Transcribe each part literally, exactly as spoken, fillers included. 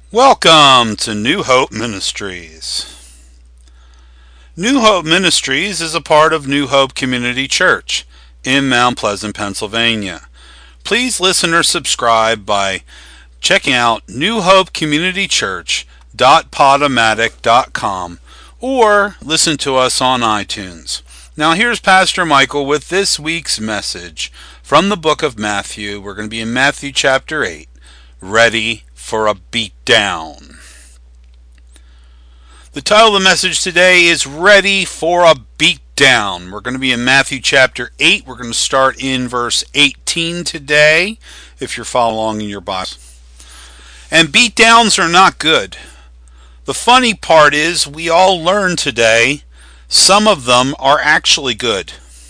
Welcome to New Hope Ministries. New Hope Ministries is a part of New Hope Community Church in Mount Pleasant, Pennsylvania. Please listen or subscribe by checking out new hope community church dot podomatic dot com or listen to us on iTunes. Now here's Pastor Michael with this week's message from the book of Matthew. We're going to be in Matthew chapter eight, Ready for a Beatdown. The title of the message today is Ready for a Beatdown. We're going to be in Matthew chapter eight. We're going to start in verse eighteen today, if you're following along in your Bible. And beatdowns are not good. The funny part is we all learn today some of them are actually good.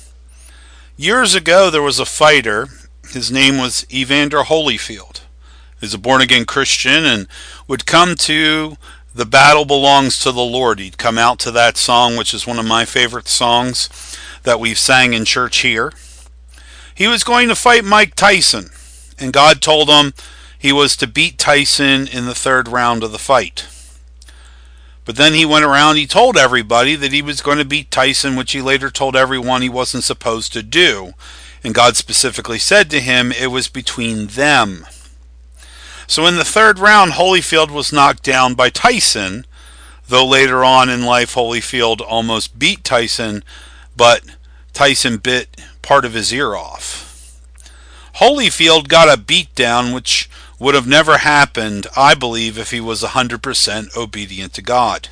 Years ago there was a fighter. His name was Evander Holyfield. He was a born-again Christian and would come to The Battle Belongs to the Lord. He'd come out to that song, which is one of my favorite songs that we've sang in church here. He was going to fight Mike Tyson, and God told him he was to beat Tyson in the third round of the fight. But then he went around, he told everybody that he was going to beat Tyson, which he later told everyone he wasn't supposed to do. And God specifically said to him it was between them. So in the third round, Holyfield was knocked down by Tyson, though later on in life Holyfield almost beat Tyson, but Tyson bit part of his ear off. Holyfield got a beatdown which would have never happened, I believe, if he was one hundred percent obedient to God.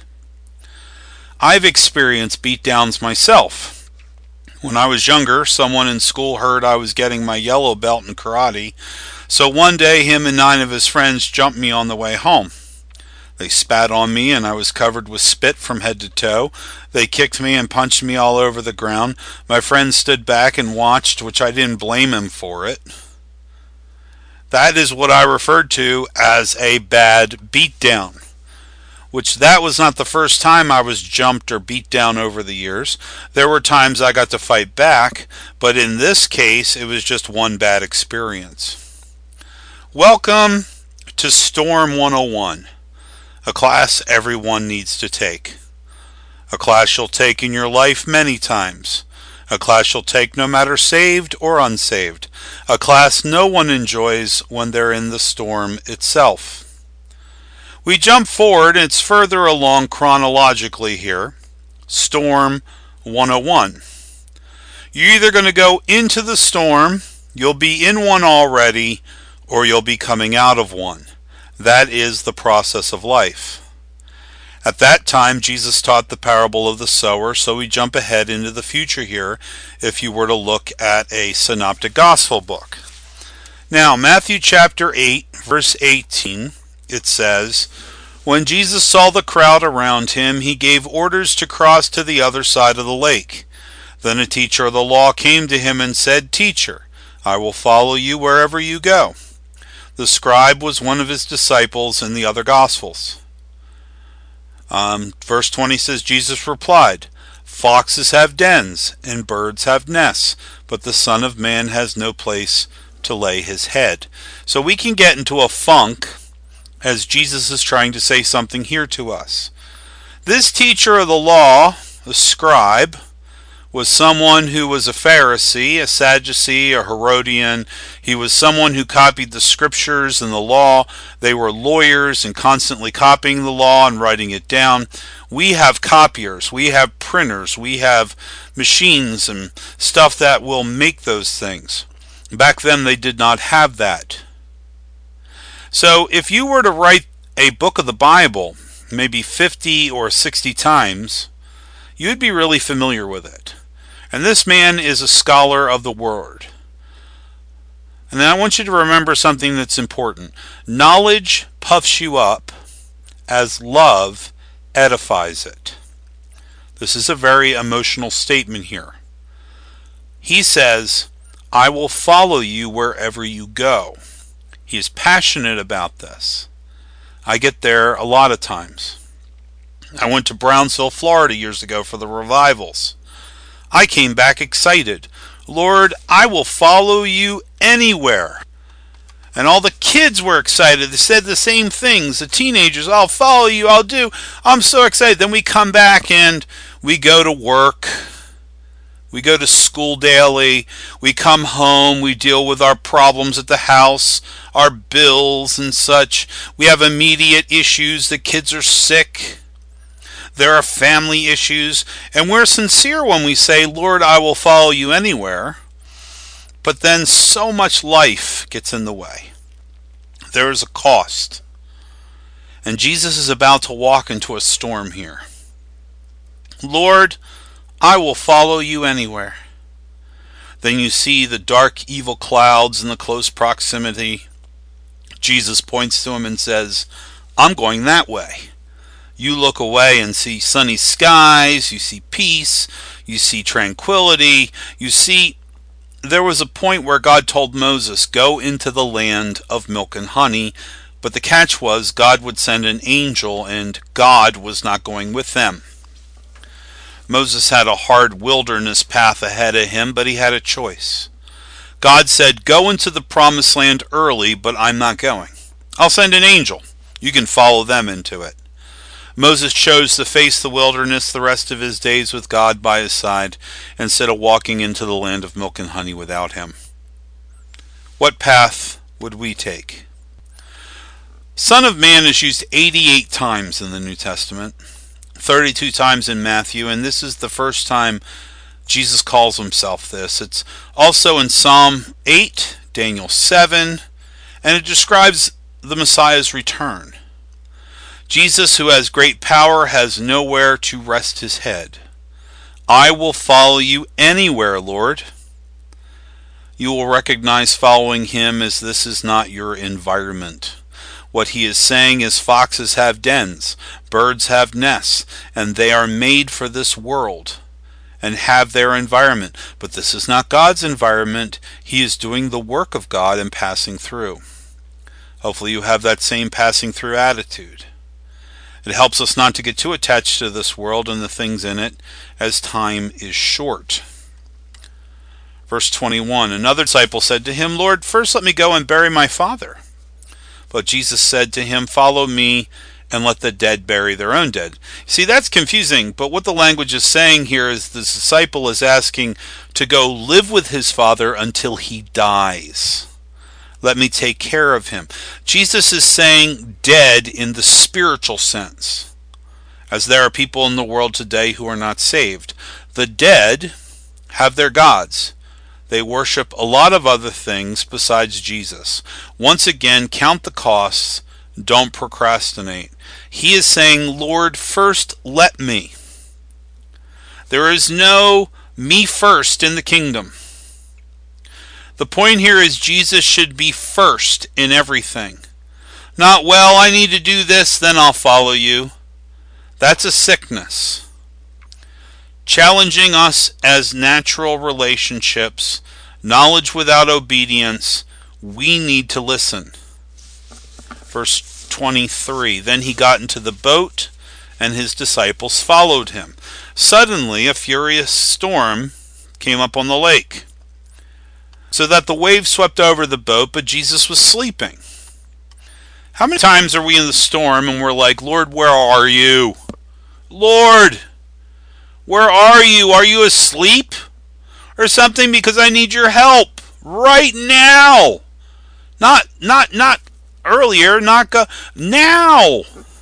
I've experienced beatdowns myself. When I was younger, someone in school heard I was getting my yellow belt in karate. So one day, him and nine of his friends jumped me on the way home. They spat on me and I was covered with spit from head to toe. They kicked me and punched me all over the ground. My friends stood back and watched, which I didn't blame him for it. That is what I referred to as a bad beatdown. Which that was not the first time I was jumped or beat down over the years. There were times I got to fight back, but in this case it was just one bad experience. Welcome to Storm one oh one, a class everyone needs to take. A class you'll take in your life many times. A class you'll take no matter saved or unsaved. A class no one enjoys when they're in the storm itself. We jump forward, and it's further along chronologically here. Storm one oh one. You're either going to go into the storm, you'll be in one already, or you'll be coming out of one. That is the process of life. At that time, Jesus taught the parable of the sower, so we jump ahead into the future here if you were to look at a synoptic gospel book. Now, Matthew chapter eight, verse eighteen, it says, When Jesus saw the crowd around him, he gave orders to cross to the other side of the lake. Then a teacher of the law came to him and said, Teacher, I will follow you wherever you go. The scribe was one of his disciples in the other Gospels. Um, verse twenty says, Jesus replied, Foxes have dens, and birds have nests, but the Son of Man has no place to lay his head. So we can get into a funk as Jesus is trying to say something here to us. This teacher of the law, the scribe, was someone who was a Pharisee, a Sadducee, a Herodian. He was someone who copied the scriptures and the law. They were lawyers and constantly copying the law and writing it down. We have copiers, we have printers, we have machines and stuff that will make those things. Back then they did not have that. So if you were to write a book of the Bible, maybe fifty or sixty times, you'd be really familiar with it. And this man is a scholar of the Word. And then I want you to remember something that's important. Knowledge puffs you up as love edifies it. This is a very emotional statement here. He says, I will follow you wherever you go. He is passionate about this. I get there a lot of times. I went to Brownsville, Florida years ago for the revivals. I came back excited. Lord, I will follow you anywhere. And all the kids were excited. They said the same things. The teenagers, I'll follow you, I'll do. I'm so excited. Then we come back and we go to work. We go to school daily. We come home. We deal with our problems at the house, our bills and such. We have immediate issues. The kids are sick. There are family issues. And we're sincere when we say, Lord, I will follow you anywhere. But then so much life gets in the way. There is a cost. And Jesus is about to walk into a storm here. Lord, I will follow you anywhere. Then you see the dark, evil clouds in the close proximity. Jesus points to him and says, I'm going that way. You look away and see sunny skies, you see peace, you see tranquility, you see. There was a point where God told Moses, go into the land of milk and honey, but the catch was God would send an angel and God was not going with them. Moses had a hard wilderness path ahead of him, but he had a choice. God said, go into the promised land early, but I'm not going. I'll send an angel. You can follow them into it. Moses chose to face the wilderness the rest of his days with God by his side instead of walking into the land of milk and honey without him. What path would we take? Son of Man is used eighty-eight times in the New Testament, thirty-two times in Matthew, and this is the first time Jesus calls himself this. It's also in Psalm eight, Daniel seven, and it describes the Messiah's return. Jesus, who has great power, has nowhere to rest his head. I will follow you anywhere, Lord. You will recognize following him as this is not your environment. What he is saying is foxes have dens, birds have nests, and they are made for this world and have their environment. But this is not God's environment. He is doing the work of God and passing through. Hopefully you have that same passing through attitude. It helps us not to get too attached to this world and the things in it, as time is short. Verse twenty-one, another disciple said to him, Lord, first let me go and bury my father. But Jesus said to him, follow me and let the dead bury their own dead. See, that's confusing, but what the language is saying here is the disciple is asking to go live with his father until he dies. Let me take care of him. Jesus is saying dead in the spiritual sense, as there are people in the world today who are not saved. The dead have their gods. They worship a lot of other things besides Jesus. Once again, count the costs. Don't procrastinate. He is saying, Lord, first let me. There is no me first in the kingdom. The point here is Jesus should be first in everything. Not, well, I need to do this, then I'll follow you. That's a sickness. Challenging us as natural relationships, knowledge without obedience, we need to listen. Verse twenty-three, then he got into the boat, and his disciples followed him. Suddenly a furious storm came up on the lake, so that the waves swept over the boat, but Jesus was sleeping. How many times are we in the storm and we're like, Lord, where are you? Lord, where are you? Are you asleep or something? Because I need your help right now. Not, not, not earlier, not go, now.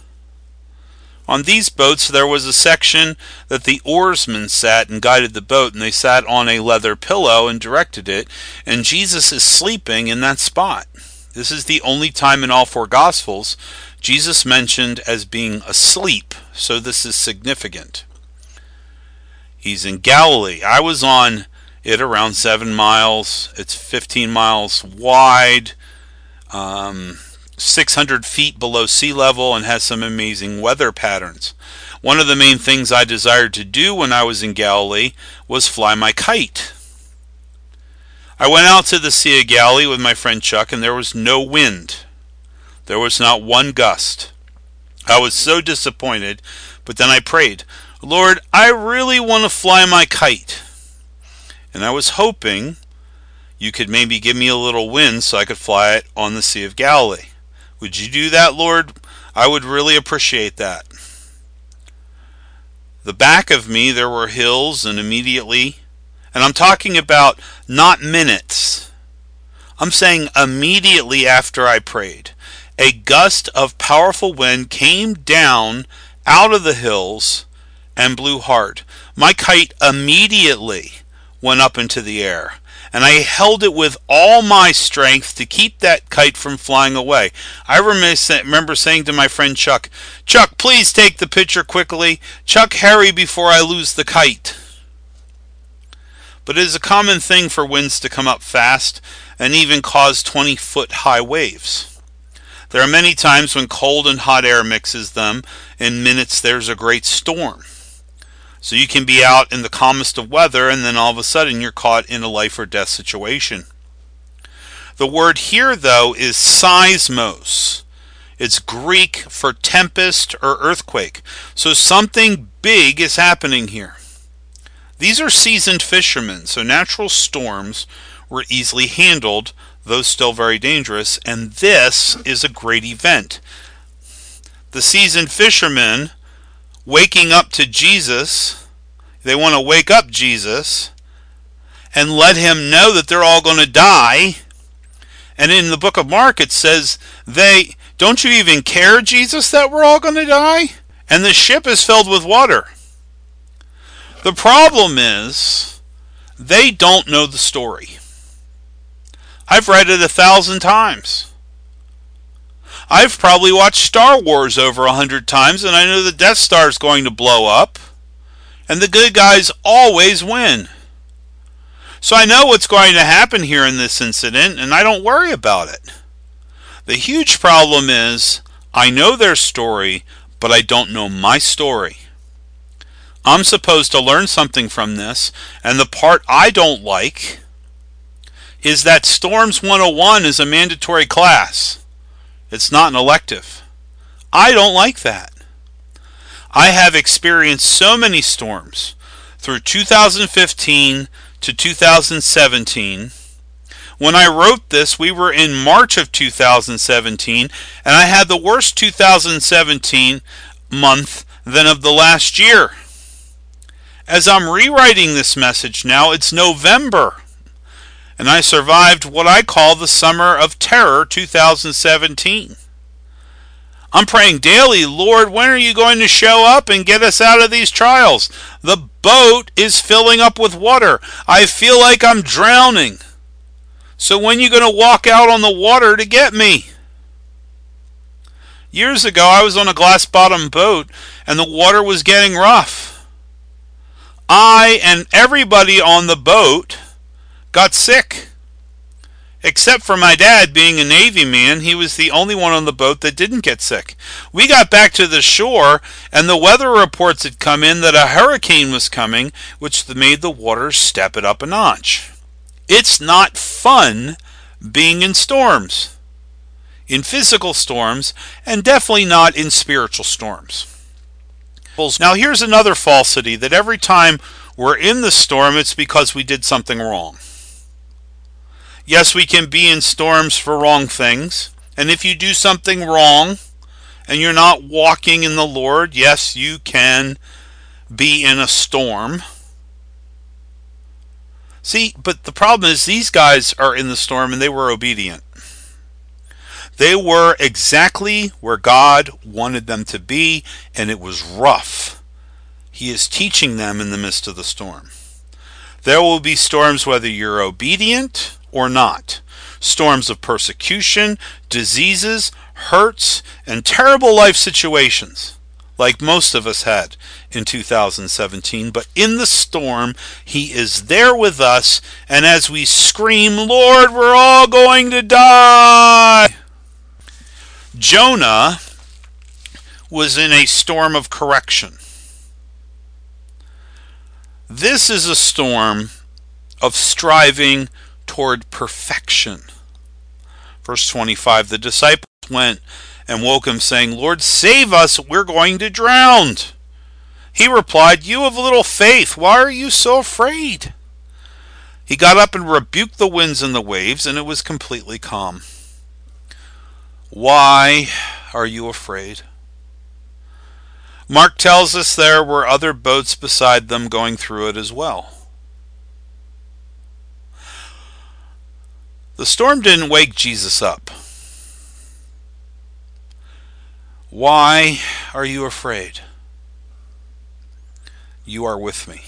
On these boats, there was a section that the oarsmen sat and guided the boat, and they sat on a leather pillow and directed it, and Jesus is sleeping in that spot. This is the only time in all four Gospels Jesus mentioned as being asleep, so this is significant. He's in Galilee. I was on it around seven miles. It's fifteen miles wide. Um... six hundred feet below sea level, and has some amazing weather patterns. One of the main things I desired to do when I was in Galilee was fly my kite. I went out to the Sea of Galilee with my friend Chuck, and there was no wind. There was not one gust. I was so disappointed, but then I prayed, Lord, I really want to fly my kite. And I was hoping You could maybe give me a little wind so I could fly it on the Sea of Galilee. Would you do that, Lord? I would really appreciate that. The back of me there were hills, and immediately, and I'm talking about not minutes, I'm saying immediately after I prayed, a gust of powerful wind came down out of the hills and blew hard. My kite immediately went up into the air, and I held it with all my strength to keep that kite from flying away. I remember saying to my friend Chuck, Chuck, please take the picture quickly. Chuck, hurry before I lose the kite. But it is a common thing for winds to come up fast and even cause twenty-foot high waves. There are many times when cold and hot air mixes them. In minutes there's a great storm. So you can be out in the calmest of weather, and then all of a sudden you're caught in a life or death situation. The word here, though, is seismos. It's Greek for tempest or earthquake. So something big is happening here. These are seasoned fishermen, so natural storms were easily handled, though still very dangerous, and this is a great event. The seasoned fishermen waking up to Jesus, they want to wake up Jesus and let him know that they're all going to die. And in the book of Mark it says, they, don't you even care, Jesus, that we're all going to die? And the ship is filled with water. The problem is, they don't know the story. I've read it a thousand times. I've probably watched Star Wars over a hundred times, and I know the Death Star is going to blow up, and the good guys always win. So I know what's going to happen here in this incident, and I don't worry about it. The huge problem is, I know their story, but I don't know my story. I'm supposed to learn something from this, and the part I don't like is that Storms one oh one is a mandatory class. It's not an elective. I don't like that. I have experienced so many storms through two thousand fifteen to two thousand seventeen. When I wrote this, we were in March of two thousand seventeen, and I had the worst two thousand seventeen month than of the last year. As I'm rewriting this message now, it's November. And I survived what I call the Summer of Terror two thousand seventeen. I'm praying daily, Lord, when are you going to show up and get us out of these trials? The boat is filling up with water. I feel like I'm drowning. So when are you going to walk out on the water to get me? Years ago, I was on a glass-bottom boat, and the water was getting rough. I and everybody on the boat got sick. Except for my dad being a Navy man, he was the only one on the boat that didn't get sick. We got back to the shore, and the weather reports had come in that a hurricane was coming, which made the water step it up a notch. It's not fun being in storms. In physical storms, and definitely not in spiritual storms. Now here's another falsity, that every time we're in the storm, it's because we did something wrong. Yes, we can be in storms for wrong things. And if you do something wrong and you're not walking in the Lord, yes, you can be in a storm. See, but the problem is these guys are in the storm and they were obedient. They were exactly where God wanted them to be, and it was rough. He is teaching them in the midst of the storm. There will be storms whether you're obedient or not. Storms of persecution, diseases, hurts, and terrible life situations, like most of us had in two thousand seventeen. But in the storm, He is there with us, and as we scream, Lord, we're all going to die! Jonah was in a storm of correction. This is a storm of striving toward perfection. Verse twenty-five, the disciples went and woke him, saying, Lord, save us, we're going to drown. He replied, you of little faith, why are you so afraid? He got up and rebuked the winds and the waves, and it was completely calm. Why are you afraid? Mark tells us there were other boats beside them going through it as well. The storm didn't wake Jesus up. Why are you afraid? You are with me.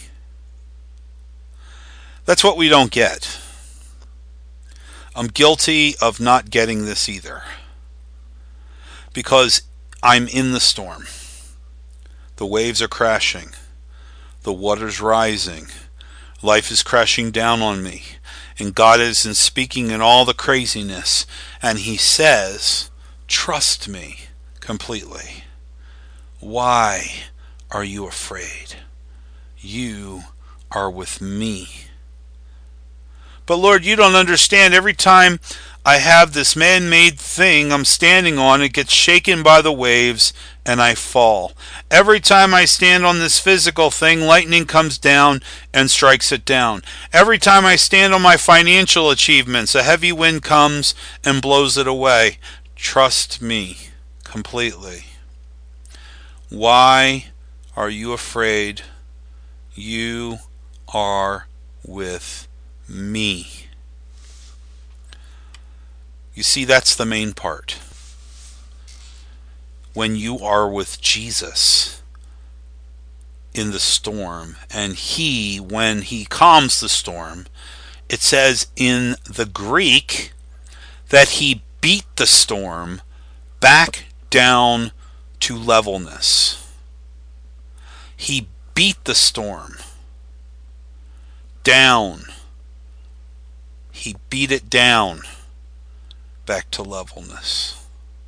That's what we don't get. I'm guilty of not getting this either. Because I'm in the storm. The waves are crashing. The water's rising. Life is crashing down on me. And God isn't speaking in all the craziness. And He says, trust me completely. Why are you afraid? You are with me. But Lord, you don't understand. Every time I have this man-made thing I'm standing on, it gets shaken by the waves and I fall. Every time I stand on this physical thing, lightning comes down and strikes it down. Every time I stand on my financial achievements, a heavy wind comes and blows it away. Trust me completely. Why are you afraid? You are with me. You see, that's the main part. When you are with Jesus in the storm, and He, when He calms the storm, it says in the Greek that He beat the storm back down to levelness. He beat the storm down. He beat it down back to levelness.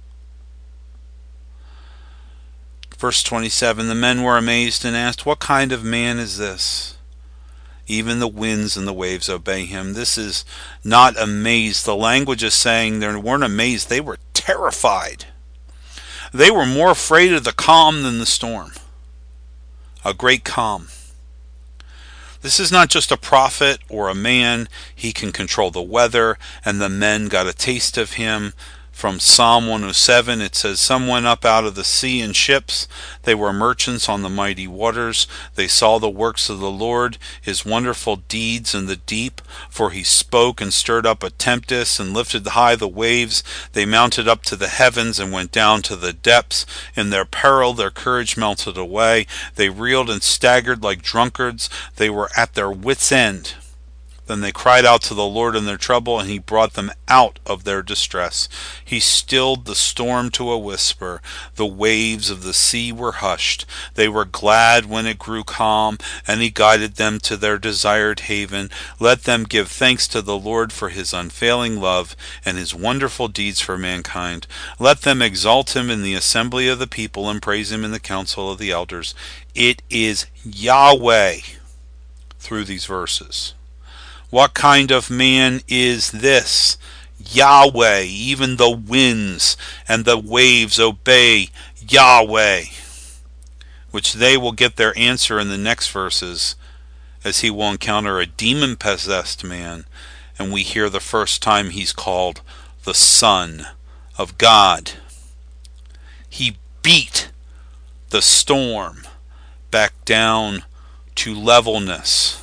Verse twenty-seven, the men were amazed and asked, what kind of man is this? Even the winds and the waves obey him. This is not amazed. The language is saying they weren't amazed. They were terrified. They were more afraid of the calm than the storm. A great calm. This is not just a prophet or a man. He can control the weather, and the men got a taste of him. From Psalm one oh seven, it says, some went up out of the sea in ships. They were merchants on the mighty waters. They saw the works of the Lord, His wonderful deeds in the deep. For He spoke and stirred up a tempest and lifted high the waves. They mounted up to the heavens and went down to the depths. In their peril their courage melted away. They reeled and staggered like drunkards. They were at their wits' end. Then they cried out to the Lord in their trouble, and He brought them out of their distress. He stilled the storm to a whisper. The waves of the sea were hushed. They were glad when it grew calm, and He guided them to their desired haven. Let them give thanks to the Lord for His unfailing love and His wonderful deeds for mankind. Let them exalt Him in the assembly of the people and praise Him in the council of the elders. It is Yahweh through these verses. What kind of man is this? Yahweh. Even the winds and the waves obey Yahweh. Which they will get their answer in the next verses, as he will encounter a demon-possessed man, and we hear the first time he's called the Son of God. He beat the storm back down to levelness.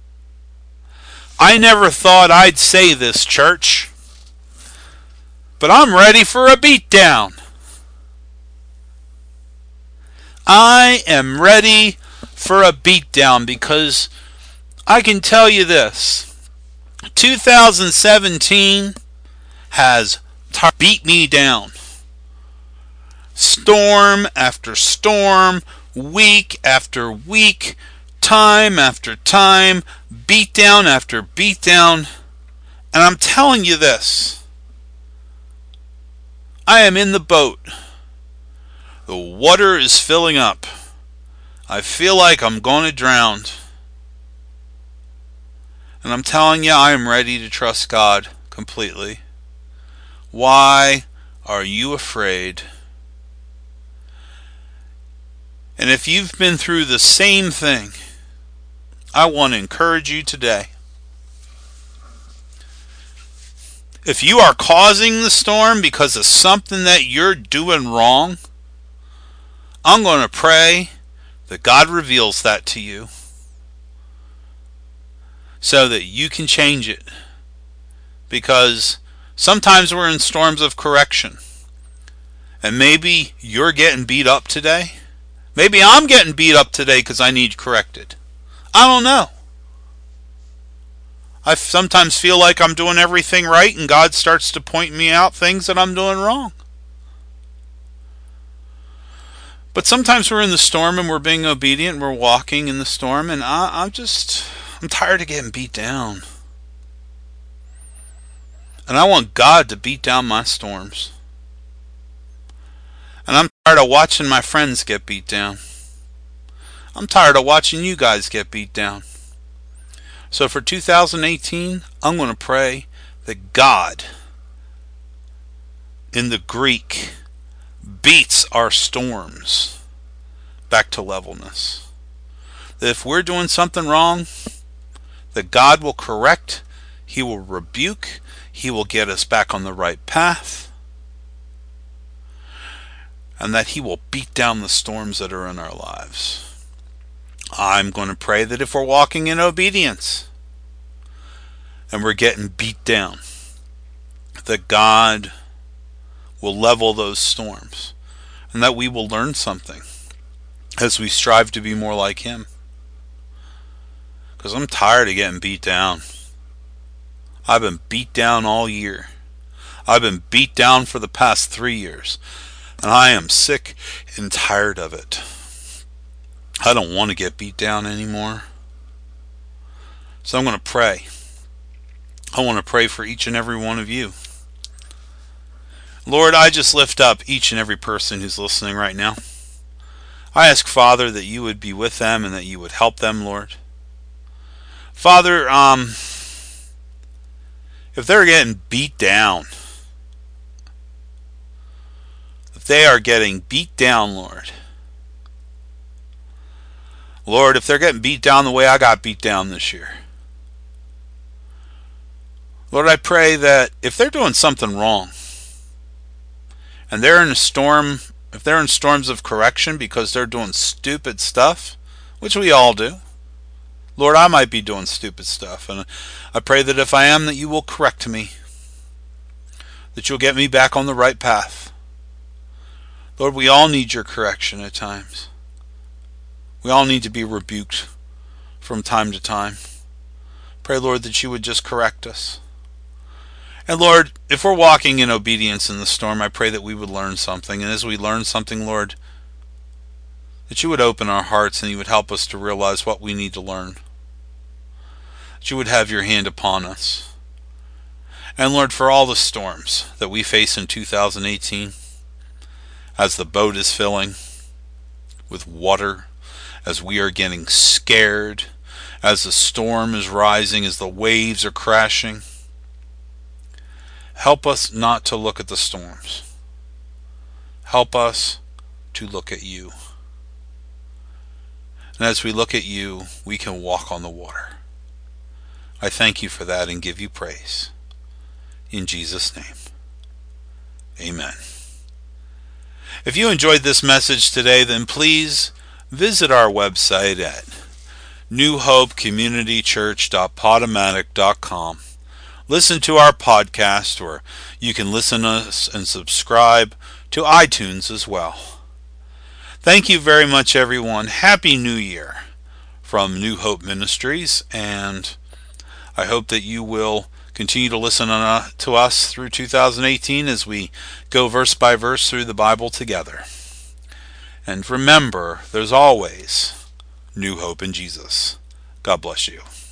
I never thought I'd say this, church, but I'm ready for a beatdown. I am ready for a beatdown because I can tell you this. two thousand seventeen has t- beat me down. Storm after storm, week after week, time after time, beatdown after beatdown. And I'm telling you this. I am in the boat. The water is filling up. I feel like I'm going to drown. And I'm telling you, I am ready to trust God completely. Why are you afraid? And if you've been through the same thing, I want to encourage you today. If you are causing the storm because of something that you're doing wrong, I'm going to pray that God reveals that to you so that you can change it. Because sometimes we're in storms of correction. And maybe you're getting beat up today. Maybe I'm getting beat up today because I need corrected. I don't know. I sometimes feel like I'm doing everything right and God starts to point me out things that I'm doing wrong. But sometimes we're in the storm and we're being obedient. We're walking in the storm, and I, I'm just, I'm tired of getting beat down. And I want God to beat down my storms. And I'm tired of watching my friends get beat down. I'm tired of watching you guys get beat down. So for two thousand eighteen, I'm going to pray that God, in the Greek, beats our storms back to levelness. That if we're doing something wrong, that God will correct, He will rebuke, He will get us back on the right path, and that He will beat down the storms that are in our lives. I'm going to pray that if we're walking in obedience and we're getting beat down, that God will level those storms, and that we will learn something as we strive to be more like Him. Because I'm tired of getting beat down. I've been beat down all year. I've been beat down for the past three years. And I am sick and tired of it. I don't want to get beat down anymore. So I'm going to pray. I want to pray for each and every one of you. Lord, I just lift up each and every person who's listening right now. I ask, Father, that you would be with them and that you would help them, Lord. Father, um, if they're getting beat down, if they are getting beat down, Lord, Lord, if they're getting beat down the way I got beat down this year, Lord, I pray that if they're doing something wrong, and they're in a storm, if they're in storms of correction because they're doing stupid stuff, which we all do, Lord, I might be doing stupid stuff, and I pray that if I am, that you will correct me, that you'll get me back on the right path. Lord, we all need your correction at times. We all need to be rebuked from time to time. Pray, Lord, that you would just correct us. And Lord, if we're walking in obedience in the storm, I pray that we would learn something. And as we learn something, Lord, that you would open our hearts and you would help us to realize what we need to learn. That you would have your hand upon us. And Lord, for all the storms that we face in two thousand eighteen, as the boat is filling with water, as we are getting scared, as the storm is rising, as the waves are crashing, help us not to look at the storms. Help us to look at you. And as we look at you, we can walk on the water. I thank you for that and give you praise. In Jesus' name, amen. If you enjoyed this message today, then please visit our website at new hope community church dot podomatic dot com. Listen to our podcast, or you can listen to us and subscribe to iTunes as well. Thank you very much, everyone. Happy New Year from New Hope Ministries, and I hope that you will continue to listen to us through two thousand eighteen as we go verse by verse through the Bible together. And remember, there's always new hope in Jesus. God bless you.